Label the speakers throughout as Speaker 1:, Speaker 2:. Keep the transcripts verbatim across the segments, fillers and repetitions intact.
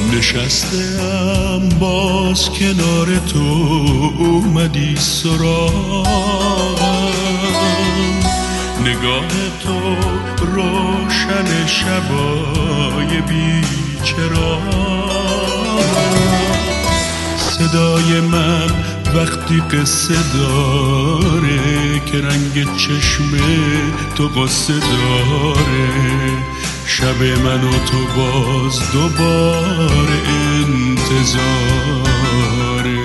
Speaker 1: نشستم باز کنار تو، اومدی سراغم. نگاه تو روشن شبای بیچراغ. صدای من وقتی قصه داره که رنگ چشم تو قصه داره. شب من و تو باز دوباره انتظاره.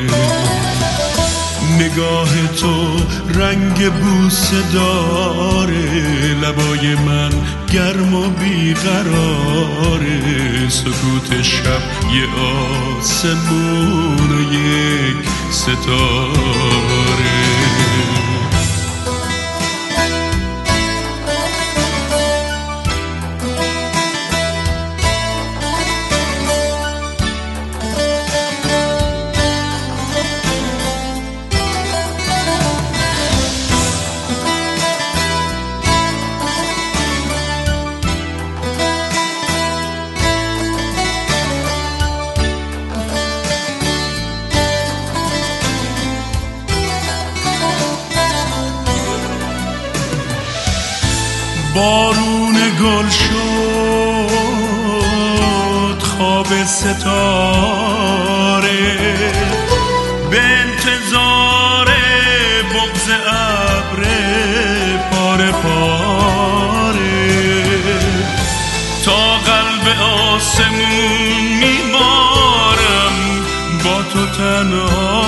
Speaker 1: نگاه تو رنگ بوسه داره، لبای من گرم و بیقراره. سکوت شب یه آسمون و یک ستاره. بارون گل شد خواب ستاره، به انتظار بغض ابر پاره پاره. تا قلب آسمون میبارم با تو تنها.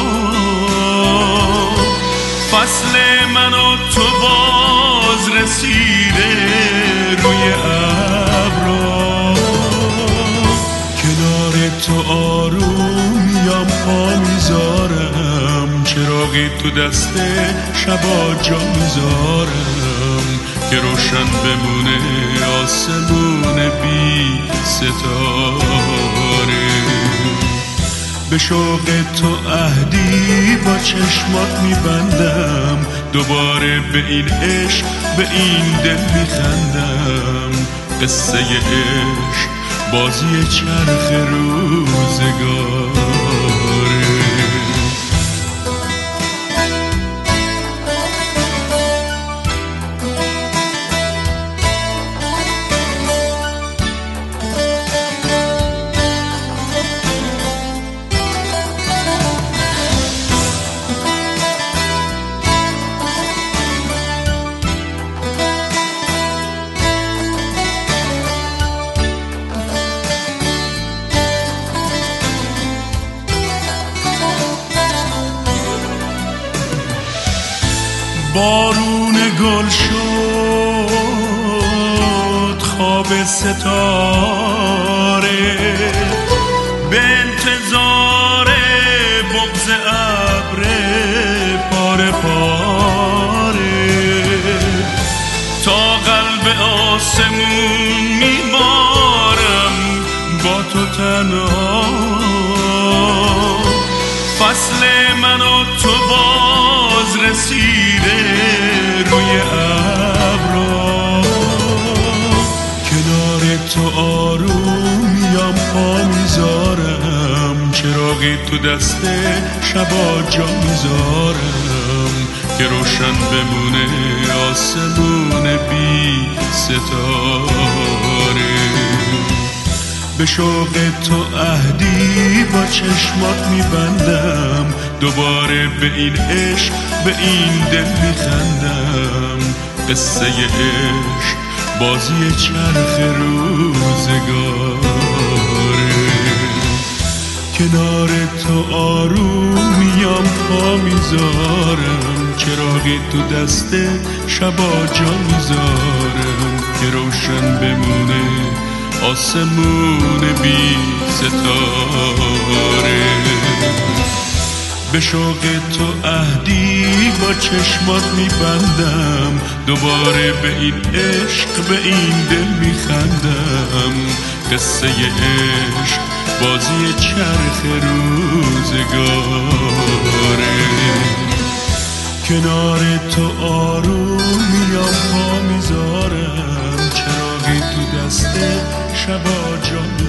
Speaker 1: فصل من و تو باز رسیده روی ابرا. کنار تو آرومیم پا میذارم، چراغی تو دست شبا جا میذارم که روشن بمونه آسمون بی ستاره. به شوق تو عهدی با چشمات میبندم، دوباره به این عشق به این دل میخندم. قصه عشق بازی چرخ روزگاره. بارون گل شد خواب ستاره، به انتظار بغض ابر پاره پاره. تا قلب آسمون میبارم با تو تنها. فصل من و تو باز رسیده روی ابرا. کنار تو آرومیم پا میذارم، چراغی تو دست شبا جا میذارم که روشن بمونه آسمون بی ستاره. به شوق تو عهدی با چشمات میبندم، دوباره به این عشق به این دل میخندم. قصه عشق بازی چرخ روزگاره. کنار تو آرومیم پا میذارم، چراغی تو دست شبا جا میذارم که روشن بمونه آسمون بی ستاره. به شوق تو عهدی با چشمات میبندم، دوباره به این عشق به این دل میخندم. قصه عشق بازی چرخ روزگاره. کنار تو آرومیم پا میذارم، چراغی تو دست شبا جا